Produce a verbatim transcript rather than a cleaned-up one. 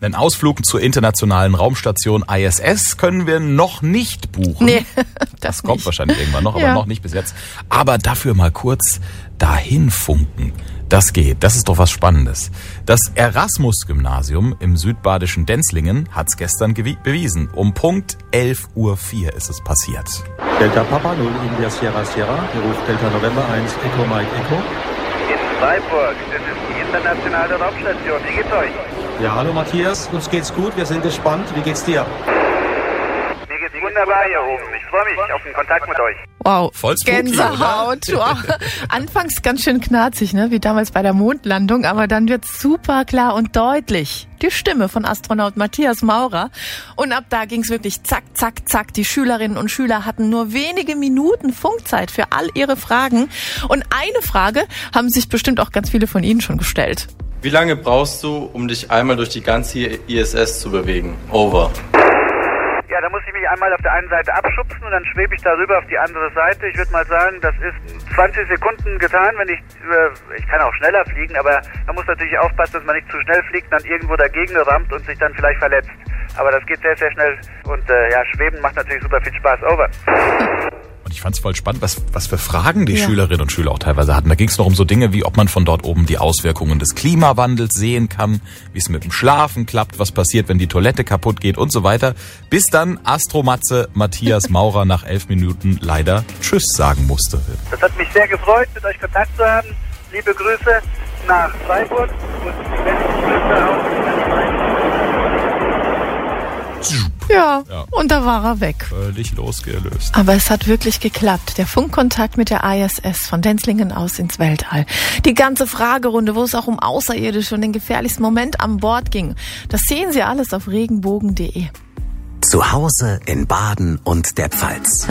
Einen Ausflug zur internationalen Raumstation I S S können wir noch nicht buchen. Nee, das, das kommt nicht. wahrscheinlich irgendwann noch, aber ja. noch nicht bis jetzt. Aber dafür mal kurz dahin funken. Das geht, das ist doch was Spannendes. Das Erasmus-Gymnasium im südbadischen Denzlingen hat's gestern gewi- bewiesen. Um Punkt elf Uhr vier ist es passiert. Delta Papa null India Sierra Sierra, hier ruft Delta November eins Echo Mike Echo. In Freiburg, das ist die internationale Raumstation. Wie geht's euch? Ja, hallo Matthias, uns geht's gut, wir sind gespannt. Wie geht's dir? Mir geht's wunderbar hier oben. Ich freue mich auf den Kontakt mit euch. Wow, Voll spooky, Gänsehaut. Wow. Anfangs ganz schön knarzig, ne? Wie damals bei der Mondlandung, aber dann wird's super klar und deutlich. Die Stimme von Astronaut Matthias Maurer. Und ab da ging's wirklich zack, zack, zack. Die Schülerinnen und Schüler hatten nur wenige Minuten Funkzeit für all ihre Fragen. Und eine Frage haben sich bestimmt auch ganz viele von Ihnen schon gestellt. Wie lange brauchst du, um dich einmal durch die ganze I S S zu bewegen? Over. Ja, da muss ich mich einmal auf der einen Seite abschubsen und dann schwebe ich darüber auf die andere Seite. Ich würde mal sagen, das ist zwanzig Sekunden getan, wenn ich, äh, ich kann auch schneller fliegen, aber man muss natürlich aufpassen, dass man nicht zu schnell fliegt, dann irgendwo dagegen rammt und sich dann vielleicht verletzt. Aber das geht sehr, sehr schnell und äh, ja, Schweben macht natürlich super viel Spaß. Over. Und ich fand's voll spannend, was, was für Fragen die Ja. Schülerinnen und Schüler auch teilweise hatten. Da ging's noch um so Dinge wie, ob man von dort oben die Auswirkungen des Klimawandels sehen kann, wie es mit dem Schlafen klappt, was passiert, wenn die Toilette kaputt geht und so weiter. Bis dann Astromatze Matthias Maurer nach elf Minuten leider Tschüss sagen musste. Das hat mich sehr gefreut, mit euch Kontakt zu haben. Liebe Grüße nach Freiburg und wenn ich Grüße auch Ja, Ja. und da war er weg. Völlig losgelöst. Aber es hat wirklich geklappt. Der Funkkontakt mit der I S S von Denzlingen aus ins Weltall. Die ganze Fragerunde, wo es auch um Außerirdische und den gefährlichsten Moment an Bord ging. Das sehen Sie alles auf regenbogen punkt de. Zu Hause in Baden und der Pfalz.